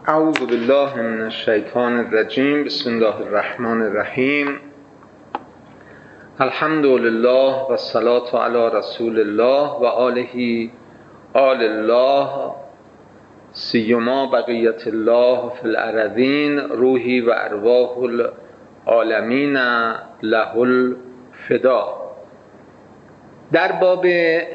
اعوذ بالله من الشیطان الرجیم. بسم الله الرحمن الرحیم. الحمد لله و الصلاة علی رسول الله و آله آل الله سیما بقیت الله فی الارضین روحی و ارواح العالمین له الفدا. در باب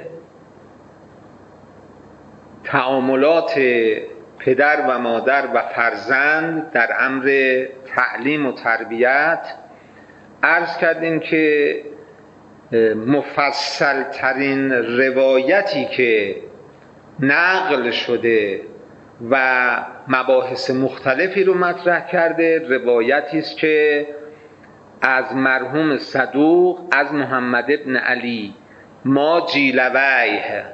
تعاملات پدر و مادر و فرزند در امر تعلیم و تربیت عرض کردیم که مفصل ترین روایتی که نقل شده و مباحث مختلفی رو مطرح کرده روایتی است که از مرحوم صدوق از محمد ابن علی ماجیلویه،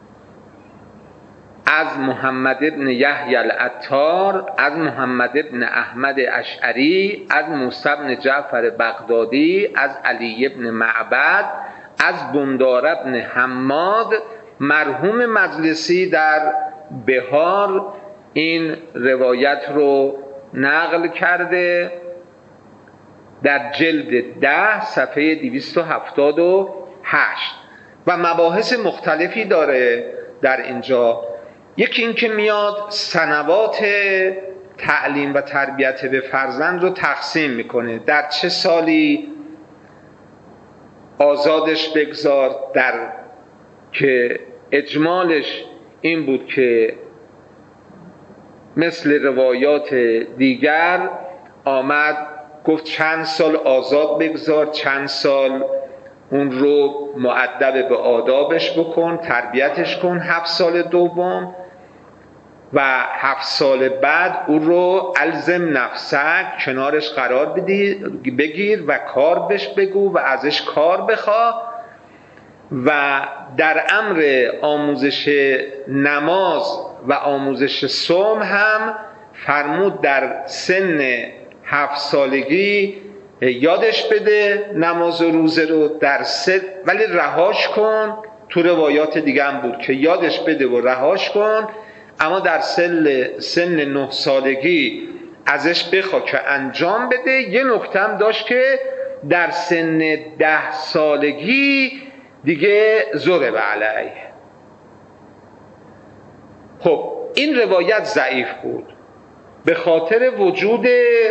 از محمد ابن یحیی العطار، از محمد ابن احمد اشعری، از موسی ابن جعفر بغدادی، از علی ابن معبد، از بندار ابن حماد. مرحوم مجلسی در بهار این روایت رو نقل کرده در جلد 10 صفحه 278 و مباحث مختلفی داره در اینجا. یکی این که میاد سنوات تعلیم و تربیت به فرزند رو تقسیم میکنه، در چه سالی آزادش بگذار، در که اجمالش این بود که مثل روایات دیگر آمد گفت چند سال آزاد بگذار، چند سال اون رو مؤدب به آدابش بکن، تربیتش کن، 7 سال دوم و 7 سال بعد اون رو الزم نفسک، کنارش قرار بگیر و کار بهش بگو و ازش کار بخواه. و در امر آموزش نماز و آموزش صوم هم فرمود در سن 7 سالگی یادش بده نماز و روزه رو در ولی رهاش کن. تو روایات دیگه هم بود که یادش بده و رهاش کن، اما در سن 9 سالگی ازش بخوا که انجام بده. یه نکته هم داشت که در سن 10 سالگی دیگه ضرب علیه. خب این روایت ضعیف بود به خاطر وجود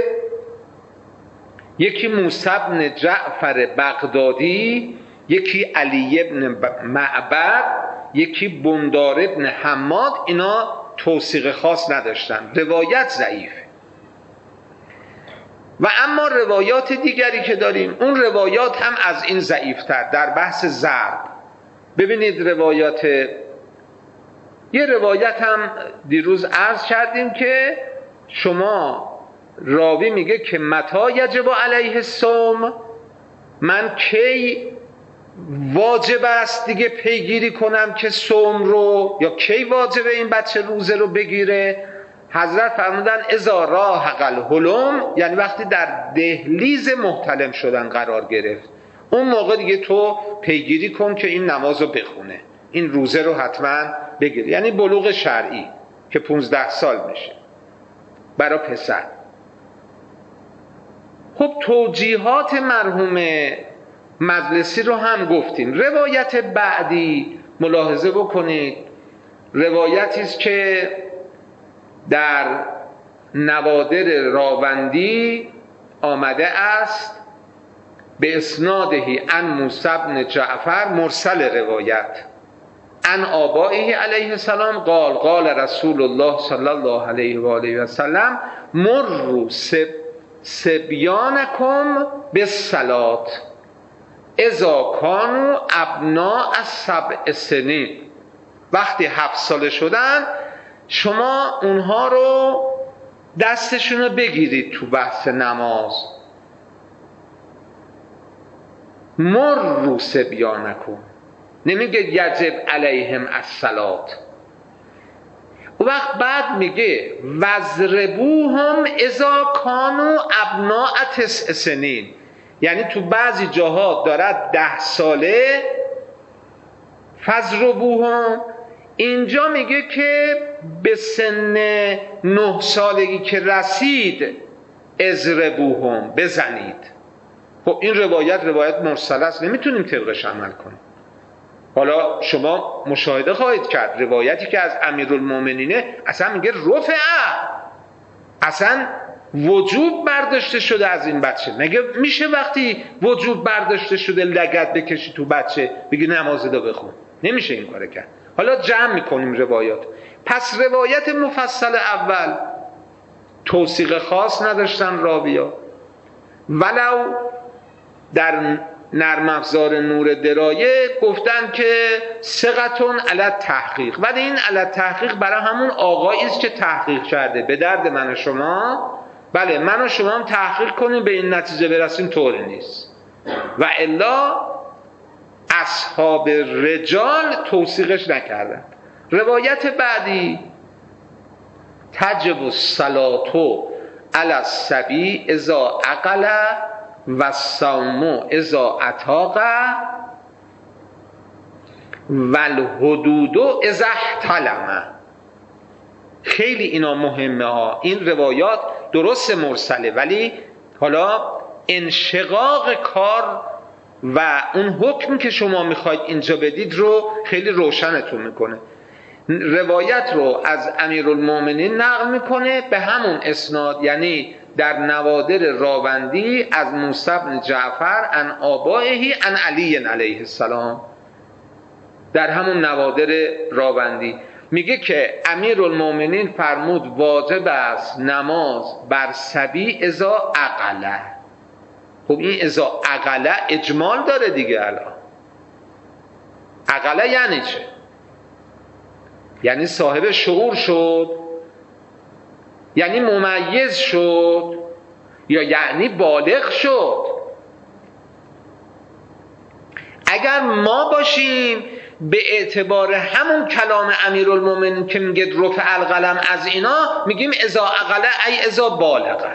یکی موسی بن جعفر بغدادی، یکی علی ابن معبد، یکی بندار ابن حماد. اینا توثیق خاص نداشتن، روایت ضعیفه. و اما روایات دیگری که داریم اون روایات هم از این ضعیفتر. در بحث ضرب ببینید یه روایت هم دیروز عرض کردیم که شما راوی میگه که متی یجب علیه الصوم، من کی واجب است دیگه پیگیری کنم که صوم رو، یا کی واجب این بچه روزه رو بگیره. حضرت فرمودن اذا راحق الحلم، یعنی وقتی در دهلیز محتلم شدن قرار گرفت، اون موقع دیگه تو پیگیری کن که این نماز رو بخونه، این روزه رو حتما بگیره. یعنی بلوغ شرعی که 15 سال میشه برای پسر. خب توجیهات مرحوم مجلسی رو هم گفتیم. روایت بعدی ملاحظه بکنید، روایتی است که در نوادر راوندی آمده است به اسنادهی عن موسی بن جعفر، مرسل روایت، عن آبائه علیه السلام قال قال رسول الله صلی الله علیه و آله و سلم مروا صبیانکم بالصلاة اذا کانوا ابناء 7 سنین. وقتی 7 ساله شدن شما اونها رو دستشون رو بگیرید تو بحث نماز. مروا صبیانکم، نمیگه یجب علیهم الصلاة. و وقت بعد میگه وضربوهم اذا کانوا ابناء 9 سنین، یعنی تو بعضی جاها دارد 10 ساله فضربوهم، اینجا میگه که به سن 9 سالگی که رسید اضربوهم، بزنید. خب این روایت مرسله است، نمیتونیم طبقش عمل کنیم. حالا شما مشاهده خواهید کرد روایتی که از امیرالمومنینه اصلا میگه رفعه، اصلا وجوب برداشته شده از این بچه. مگه میشه وقتی وجوب برداشته شده لگد بکشی تو بچه بگی نماز دا بخون؟ نمیشه این کار کرد. حالا جمع میکنیم روایات. پس روایت مفصل اول توثیق خاص نداشتن راویا، ولو در نرم افزار نور درایه گفتن که ثقتون علی تحقیق، ولی این علی تحقیق برای همون آقایی است که تحقیق کرده. به درد من و شما، بله من و شما هم تحقیق کنیم به این نتیجه برسیم، طوری نیست. و الا اصحاب رجال توثیقش نکردن. روایت بعدی تجب الصلاة علی الصبی اذا عقل و الصوم اذا اتاق و الحدود اذا احتلم. خیلی اینا مهمه ها. این روایات درست مرسله، ولی حالا انشقاق کار و اون حکم که شما میخواید اینجا بدید رو خیلی روشنتون میکنه. روایت رو از امیرالمومنین نقل میکنه به همون اسناد، یعنی در نوادر راوندی از موسی بن جعفر عن آبائه عن علی علیه السلام، در همون نوادر راوندی میگه که امیرالمومنین فرمود واجب است نماز بر صبی اذا عقله. خب این اذا عقله اجمال داره دیگه. الان عقله یعنی چه؟ یعنی صاحب شعور شد، یعنی ممیز شد، یا یعنی بالغ شد. اگر ما باشیم به اعتبار همون کلام امیرالمومنین که میگه رفع القلم از اینا، میگیم اذا عقله ای اذا بالغه.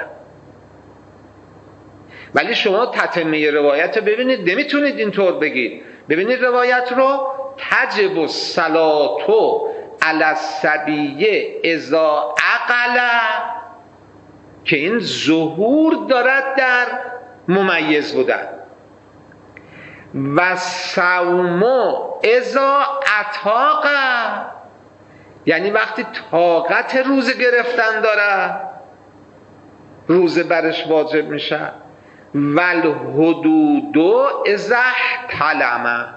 ولی شما تتمه روایت رو ببینید، نمیتونید اینطور بگید. ببینید روایت رو، تجب الصلاة علی الصبی اذا عقل، که این ظهور دارد در ممیز بودن، و صوم اذا اتاق، یعنی وقتی طاقت روزه گرفتن داره روزه برش واجب میشه، و الحدود اذا احتلم.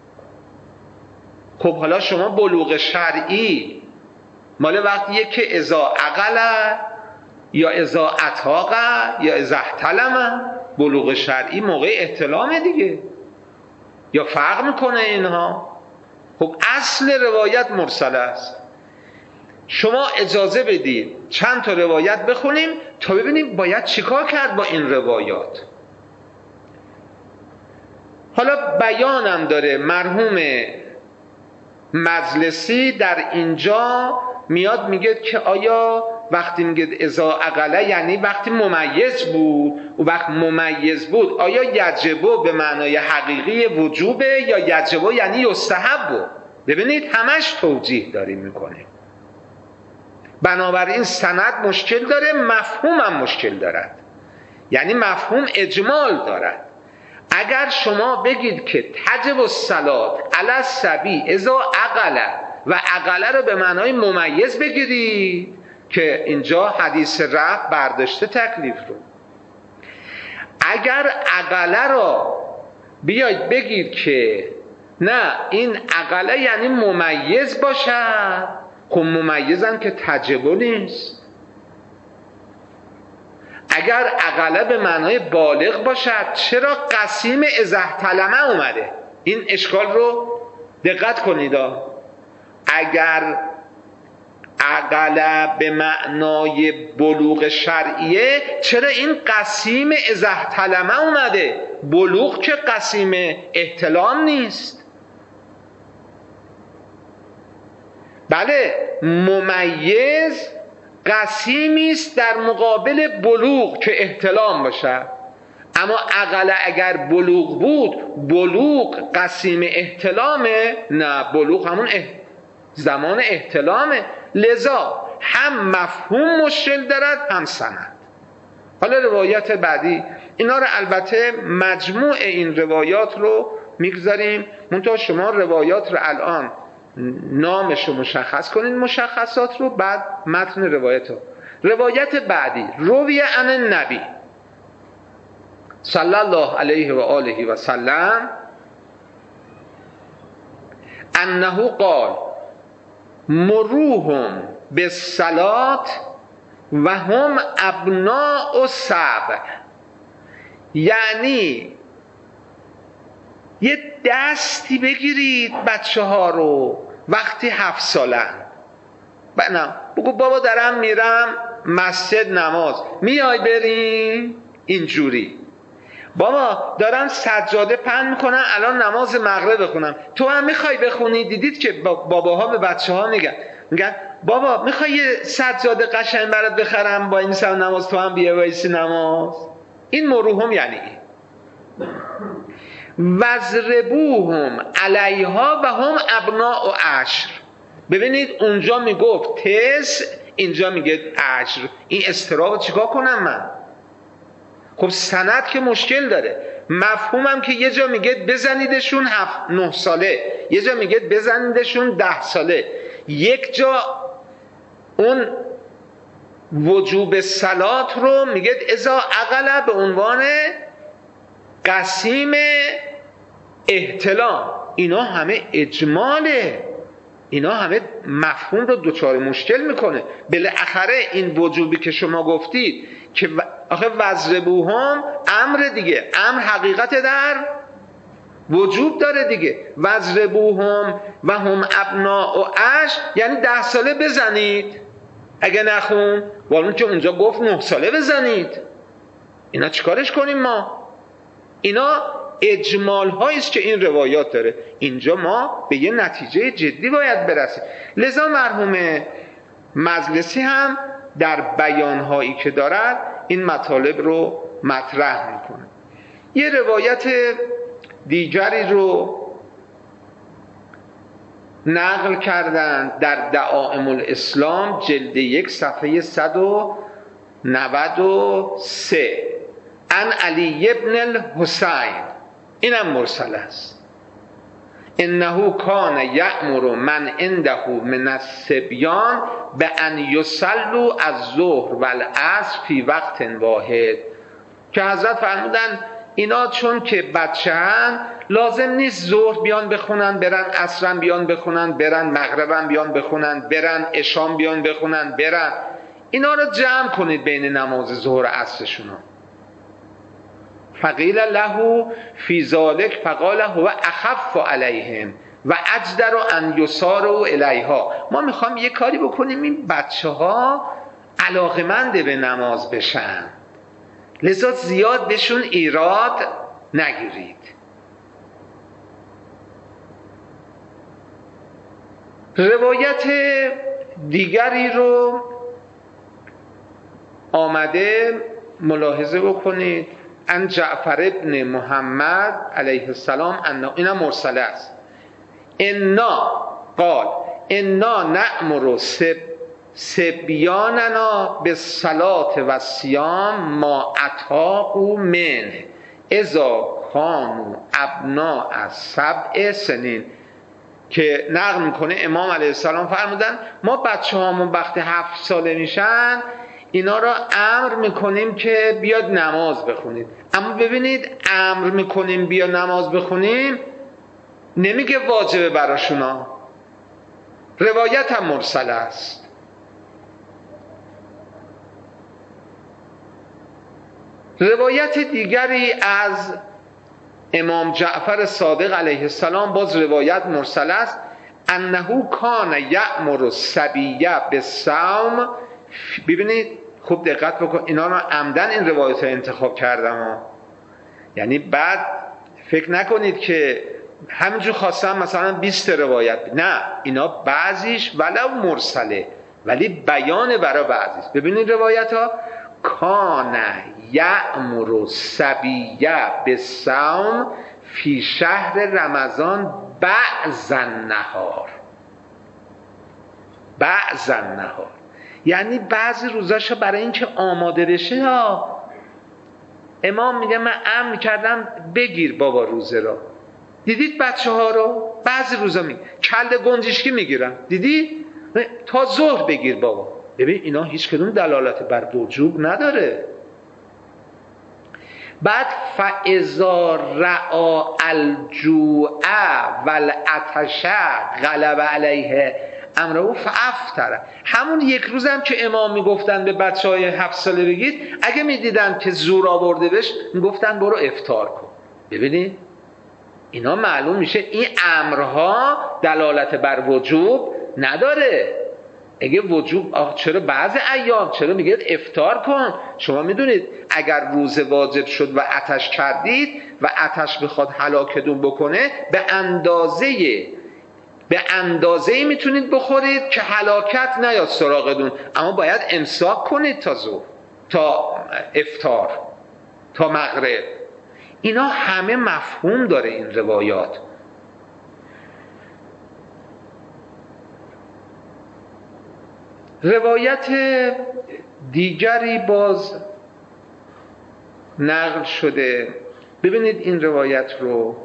خب حالا شما بلوغ شرعی مال وقتیه که اذا عقل یا اذا اتاق یا اذا احتلم. بلوغ شرعی موقع احتلام دیگه، یا فرق میکنه اینها؟ خب اصل روایت مرسله است. شما اجازه بدید چند تا روایت بخونیم تا ببینیم باید چیکار کرد با این روایات. حالا بیانم داره مرحوم مجلسی در اینجا میاد میگه که آیا وقتی میگه اذا عقله یعنی وقتی ممیز بود، و وقت ممیز بود آیا یجبو به معنای حقیقی وجوبه یا یجبو یعنی یستحبه؟ ببینید همش توجیه داریم میکنه. بنابراین سند مشکل داره، مفهوم هم مشکل دارد، یعنی مفهوم اجمال دارد. اگر شما بگید که تجب الصلاة علی الصبی اذا عقل و عقله رو به معنای ممیز بگیرید که اینجا حدیث رفع برداشته تکلیف رو، اگر عقله رو بیاید بگید که نه این عقله یعنی ممیز باشد، خب ممیزم که تجبو نیست. اگر عقله به معنای بالغ باشد چرا قسیم اذا احتلم اومده؟ این اشکال رو دقت کنید. اگر عقله به معنای بلوغ شرعیه چرا این قسیم اذا احتلم اومده؟ بلوغ که قسیم احتلام نیست. بله ممیز قسیمی است در مقابل بلوغ که احتلام باشه، اما عقله اگر بلوغ بود، بلوغ قسیم احتلامه؟ نه، بلوغ همون زمان احتلامه، لذا هم مفهوم مشکل دارد هم سند. حالا روایت بعدی، اینا رو البته مجموع این روایات رو میگذاریم، منتها شما روایات رو الان نامش رو مشخص کنین، مشخصات رو، بعد متن روایت رو. روایت بعدی، روی عن النبی صلی الله علیه و آله و سلم انه قال مروهم بالصلاة و هم ابناء سبع، یعنی یه دستی بگیرید بچه ها رو وقتی 7 سالن، بگو بابا دارم میرم مسجد نماز، میای بریم اینجوری، بابا دارم سجاده پهن میکنم الان نماز مغرب بخونم، تو هم میخوای بخونی؟ دیدید که باباها به بچه ها میگن بابا میخوای یه سجاده قشنگ برات بخرم با این سال نماز تو هم بیا وایسی نماز؟ این مروهم یعنی این. وضربوهم علیها و هم ابناء عشر. ببینید اونجا میگفت 9، اینجا میگه عشر. این استراب چیکار کنم من؟ خب سند که مشکل داره، مفهومم که یه جا میگه بزنیدشون 7-9 ساله، یه جا میگه بزنیدشون 10 ساله، یک جا اون وجوب صلات رو میگه اذا اقل به عنوان قسیم احتلام. اینا همه اجماله، اینا همه مفهوم رو دوچار مشکل میکنه. بالاخره این وجوبی که شما گفتید که آخه وضربوهم امر دیگه، امر حقیقت در وجوب داره دیگه. وضربوهم و هم ابناء عشر یعنی 10 ساله بزنید، اگه نخون والون که اونجا گفت 9 ساله بزنید. اینا چیکارش کنیم ما؟ اینا اجمال هاییست که این روایات داره. اینجا ما به یه نتیجه جدی باید برسیم. لذا مرحوم مجلسی هم در بیان هایی که دارد این مطالب رو مطرح میکنه. یه روایت دیگری رو نقل کردن در دعائم الاسلام جلد 1 صفحه 193 عن علی ابن الحسین، اینم مرسل است. انه کان یأمر من عنده من الصبیان به ان یصلوا الظهر والعصر فی وقت واحد، که حضرت فرمودن اینا چون که بچه هن لازم نیست ظهر بیان بخونن برن، عصرم بیان بخونن برن، مغربم بیان بخونن برن، عشام بیان بخونن برن، اینا رو جمع کنید بین نماز ظهر و عصرشون. فقیل له فی ذلک فقال هو اخف علیهم و اجدر ان یساروا الیها. ما میخوام یه کاری بکنیم این بچه ها علاقمند به نماز بشن، لذا زیاد بهشون ایراد نگیرید. روایت دیگری رو آمده ملاحظه بکنید. ان جعفر ابن محمد علیه السلام اینا مرسله است. انا قال انا نأمر سبیاننا بالصلاة و الصیام ما اتاقوا منه اذا کانوا ابناء 7 سنین، که نقل میکنه امام علیه السلام فرمودن ما بچه هامون وقتی 7 ساله میشن اینا را امر میکنیم که بیاد نماز بخونید. اما ببینید امر میکنیم بیا نماز بخونیم نمیگه واجبه براشونا، روایت هم مرسل است. روایت دیگری از امام جعفر صادق علیه السلام باز روایت مرسل است. انه کان یأمر الصبیه بالصوم. ببینید خوب دقت بکن، اینا رو عمدن این روایت رو انتخاب کردم یعنی بعد فکر نکنید که همینجور خواستم مثلا 20 روایت، نه، اینا بعضیش ولو مرسله ولی بیان برای بعضیش. ببینید روایت ها کان یأمر الصبیه بالصوم فی شهر رمضان بعض النهار. بعض النهار، یعنی بعضی روزاشو برای اینکه آماده بشه. ها امام میگه من امر کردم بگیر بابا روزه را. دیدید بچه ها رو بعضی روزا کله گنجشکی میگیرن، دیدی تا ظهر بگیر بابا. ببین اینا هیچ کدوم دلالت بر وجوب نداره. بعد فاذا رعا الجوع والعطش غلب علیه امره فافطر. همون یک روز هم که امام میگفتن به بچهای 7 ساله بگید، اگه میدیدن که زور آورده بهش میگفتن برو افطار کن. ببینید اینا معلوم میشه این امرها دلالت بر وجوب نداره. اگه وجوب چرا بعض ایام چرا میگه افطار کن؟ شما میدونید اگر روزه واجب شد و عطش کردید و عطش بخواد هلاکتون بکنه، به اندازه‌ای میتونید بخورید که هلاکت نیاد سراغتون، اما باید امساک کنید تا ظهر، تا افطار، تا مغرب. اینا همه مفهوم داره این روایات. روایت دیگری باز نقل شده، ببینید این روایت رو،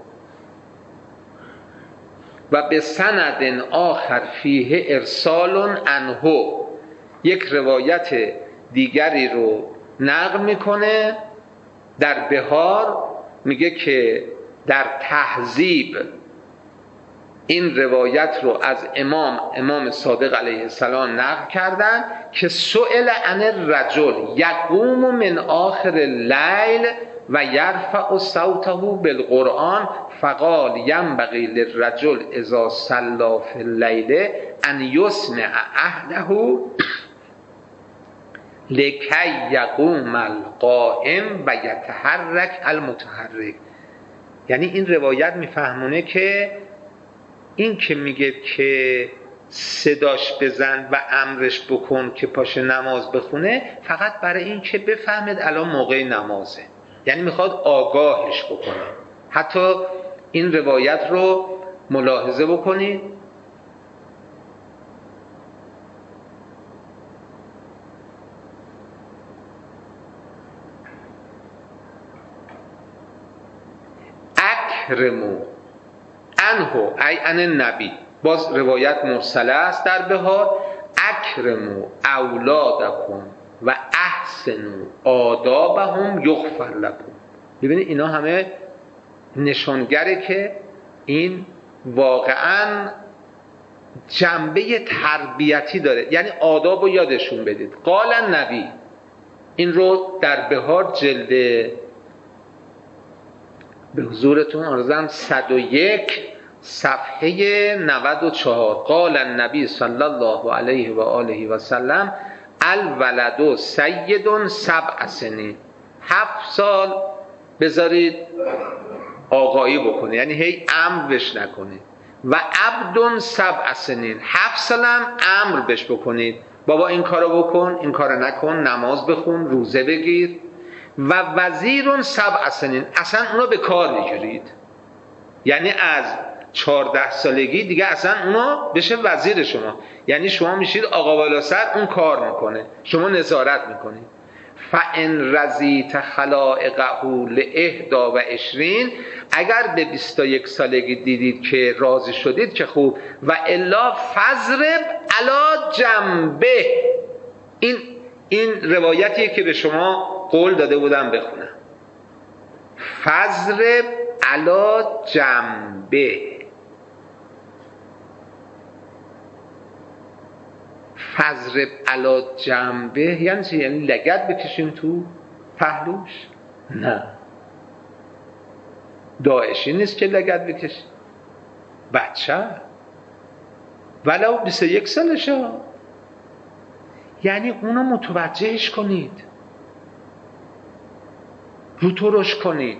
و به سند آخر فیه ارسال عنه، یک روایت دیگری رو نقل میکنه در بهار، میگه که در تهذیب این روایت رو از امام صادق علیه السلام نقل کردن که سئل عن الرجل یقوم من آخر اللیل و یرفع صوته بالقرآن فقال ینبغی للرجل اذا صلی فی اللیل ان یسمع اهله لکی یقوم القائم و یتحرک المتحرک. یعنی این روایت میفهمونه که این که میگه که صداش بزن و امرش بکن که پاشه نماز بخونه، فقط برای این که بفهمید الان موقع نمازه، یعنی میخواد آگاهش بکنه. حتی این روایت رو ملاحظه بکنید، اکرمو عنه ای عن النبی، باز روایت مرسله است در بهار، اکرمو اولادکم و احسنوا آدابهم یغفر لکم. ببینید اینا همه نشانگره که این واقعا جنبه تربیتی داره، یعنی آداب رو یادشون بدید. قال النبی، این رو در بهار جلد به حضورتون آرزم 101 صفحه 94، قال النبی صلی الله علیه و آله و سلم الولد سید 7 سنین، 7 سال بذارید آقایی بکنه، یعنی هی امر بش نکنید. و عبد 7 سنین، 7 سالم امر بش بکنید، بابا این کارو بکن، این کارو نکن، نماز بخون، روزه بگیر. و وزیر 7 سنین، اصلا اونو به کار میگیرید، یعنی از 14 سالگی دیگه اصلا اونو بشه وزیر شما، یعنی شما میشید آقا والا سر، اون کار میکنه، شما نظارت میکنید. فان رضیت خلائقه ل21، اگر به 21 سالگی دیدید که راضی شدید که خوب، و الا فضرب علی جنبه. این روایتیه که به شما قول داده بودم بخونم. فضرب علی جنبه، فضرب علی جنبه یعنی چی؟ یعنی لگد بکشیم تو پهلوش؟ نه، داعشی نیست که لگد بکشیم، بچه ولو 21 سالشه، یعنی اونو متوجهش کنید، رو ترش کنید.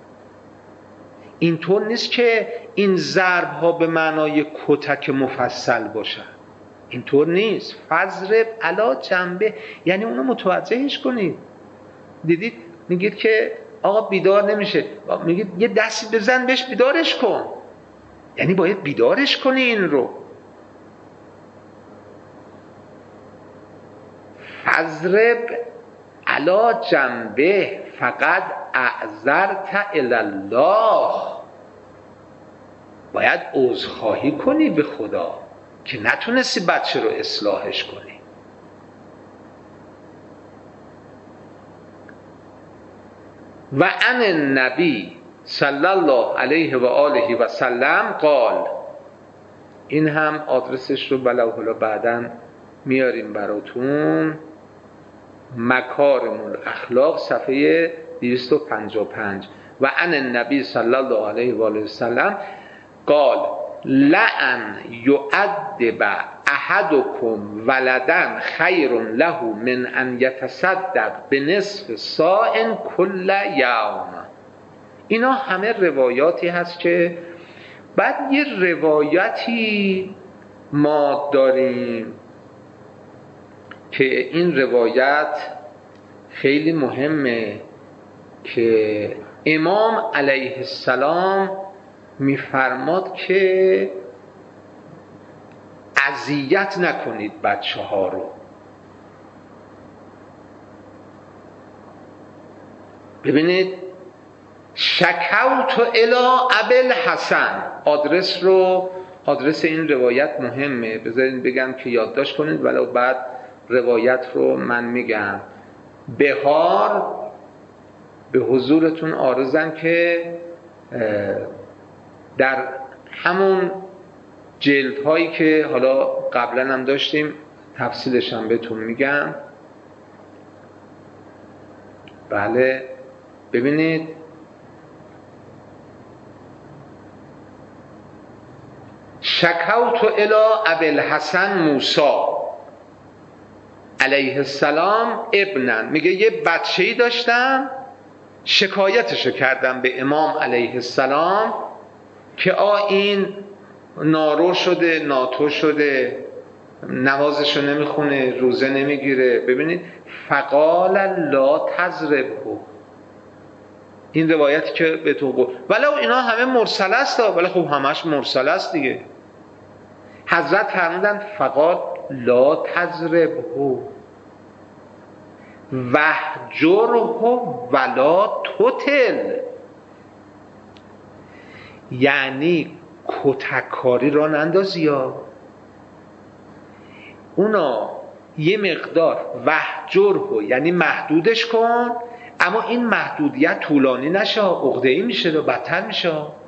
اینطور نیست که این ضرب ها به معنای کتک مفصل باشن، اینطور نیست. فضرب علی جنبه یعنی اونو متوجهش کنید. دیدید میگید که آقا بیدار نمیشه، میگید یه دستی بزن بهش بیدارش کن، یعنی باید بیدارش کنی این رو. فضرب علی جنبه فقط اعذرت الی الله، باید عذرخواهی کنی به خدا که نتونستی بچه رو اصلاحش کنی. و عن النبی صلی الله علیه و آله و سلم قال، این هم آدرسش رو بلوحلا بعداً میاریم براتون، مکارم الاخلاق صفحه 255. و عن النبی صلی الله علیه و آله و سلم قال لأن یؤدب احدکم ولدا خیر له من ان یتصدق بنصف صاع کل یوم. اینا همه روایاتی هست که بعد یه روایتی ما داریم که این روایت خیلی مهمه که امام علیه السلام میفرماد که اذیت نکنید بچه ها رو. ببینید شکوت الی ابی الحسن، آدرس این روایت مهمه، بذارید بگم که یادداشت کنید ولو بعد روایت رو من میگم. بهار به حضورتون عارضم که در همون جلدهایی که حالا قبلا هم داشتیم تفصیلش هم بهتون میگم. بله ببینید شکوت الی ابی الحسن موسی علیه السلام ابنن، میگه یه بچه‌ای داشتم شکایتشو کردم به امام علیه السلام که این نارو شده، ناتو شده، نمازشو نمیخونه، روزه نمیگیره. ببینید فقال لا تضربه، این روایتی که بهتون گفت ولو اینا همه مرسل است، ولی خب همش مرسل است دیگه. حضرت فرمودن فقال لا تضربه وهجره ولا تطل، یعنی کتککاری را نندازی ها، اونا یه مقدار وهجره یعنی محدودش کن، اما این محدودیت طولانی نشه، عقده‌ای میشه و بدتر میشه.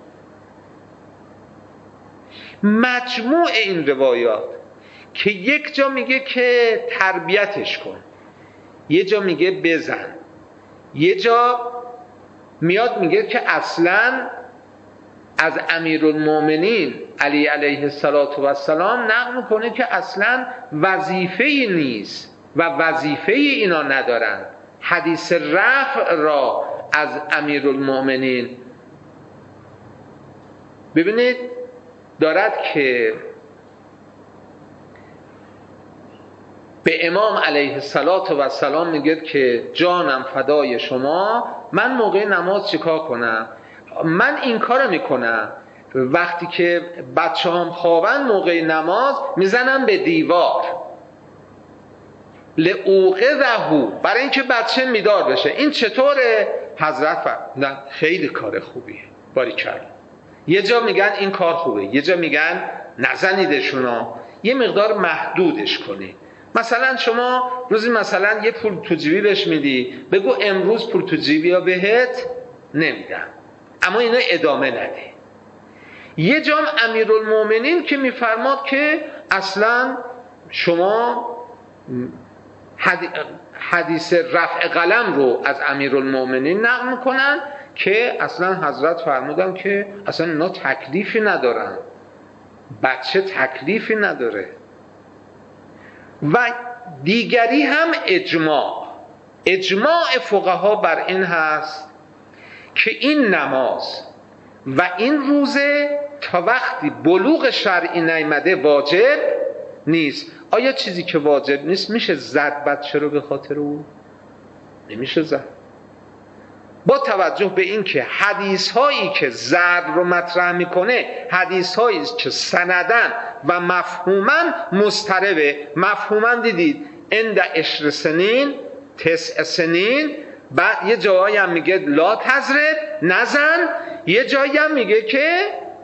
مجموع این روایات که یک جا میگه که تربیتش کن، یه جا میگه بزن، یه جا میاد میگه که اصلا از امیرالمومنین علی علیه السلام نقل میکنه که اصلا وظیفه‌ای نیست و وظیفه اینا ندارن. حدیث رفع را از امیرالمومنین ببینید دارد که به امام علیه السلام میگه که جانم فدای شما، من موقع نماز چیکار کنم؟ من این کارو میکنم وقتی که بچه هم خوابن موقع نماز میزنم به دیوار لأوقظه، برای اینکه بچه بیدار بشه. این چطوره؟ حضرت نه خیلی کار خوبیه، باریکلا. یه جا میگن این کار خوبه، یه جا میگن نزنیدشونا، یه مقدار محدودش کنی. مثلا شما روزی مثلا یه پول تو جیبی بهش میدی، بگو امروز پول تو جیبی ها بهت نمیدم، اما اینو ادامه نده. یه جام امیرالمومنین که میفرماد که اصلا شما حدیث رفع قلم رو از امیرالمومنین نقل میکنن که اصلا حضرت فرمودن که اصلا اینا تکلیفی ندارن، بچه تکلیفی نداره. و دیگری هم اجماع فقها بر این هست که این نماز و این روزه تا وقتی بلوغ شرعی نیامده واجب نیست. آیا چیزی که واجب نیست میشه زد بچه رو به خاطر او؟ نمیشه زد. با توجه به این که حدیث هایی که زد رو مطرح میکنه حدیث هایی که سندن و مفهومن مضطربه. مفهومن دیدید عند 10 سنین 9 سنین. بعد یه جایی هم میگه لا تضرب، نزن. یه جایی هم میگه که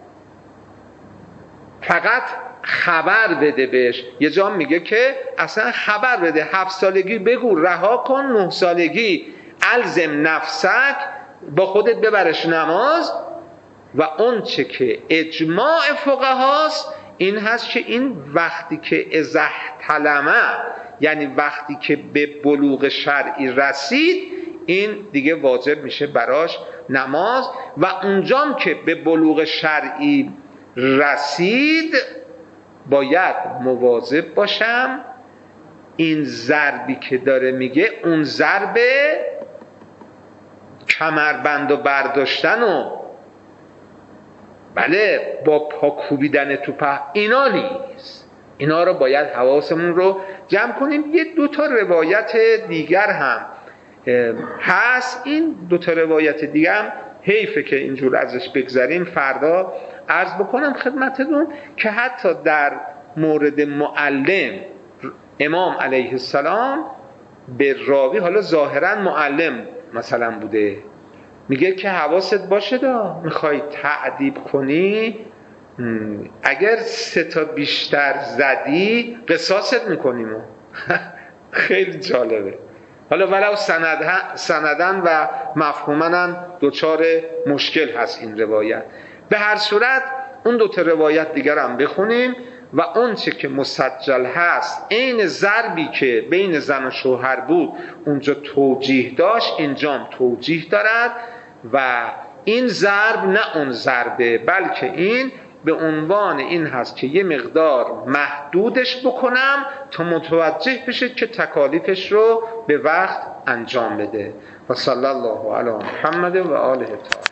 فقط خبر بده بهش. یه جا میگه که اصلا خبر بده، 7 سالگی بگو رها کن، 9 سالگی الزم نفسک، با خودت ببرش نماز. و اون چه که اجماع فقهاست این هست که این وقتی که اذا احتلم، یعنی وقتی که به بلوغ شرعی رسید، این دیگه واجب میشه براش نماز. و اونجام که به بلوغ شرعی رسید باید مواظب باشم این ضربی که داره میگه اون ضرب کمربند و برداشتن و بله با پا کوبیدن تو اینا نیست. اینا رو باید حواسمون رو جمع کنیم. یه 2 تا روایت دیگر هم هست. این 2 تا روایت دیگر هم حیفه که اینجور ازش بگذاریم، فردا عرض بکنم خدمتتون که حتی در مورد معلم امام علیه السلام به راوی، حالا ظاهرا معلم مثلا بوده، میگه که حواست باشه دا میخوای تعدیب کنی اگر 3 تا بیشتر زدی قصاصت میکنیم. خیلی جالبه. حالا ولو سندن و مفهومن دوچار مشکل هست این روایت. به هر صورت اون 2 تا روایت دیگر هم بخونیم و اون چه که مسجل هست این ضربی که بین زن و شوهر بود اونجا توجیه داشت، اینجام توجیه دارد. و این ضرب نه اون ضربه، بلکه این به عنوان این هست که یه مقدار محدودش بکنم تا متوجه بشه که تکالیفش رو به وقت انجام بده. و صلی الله علی محمد و آله الطاهرین.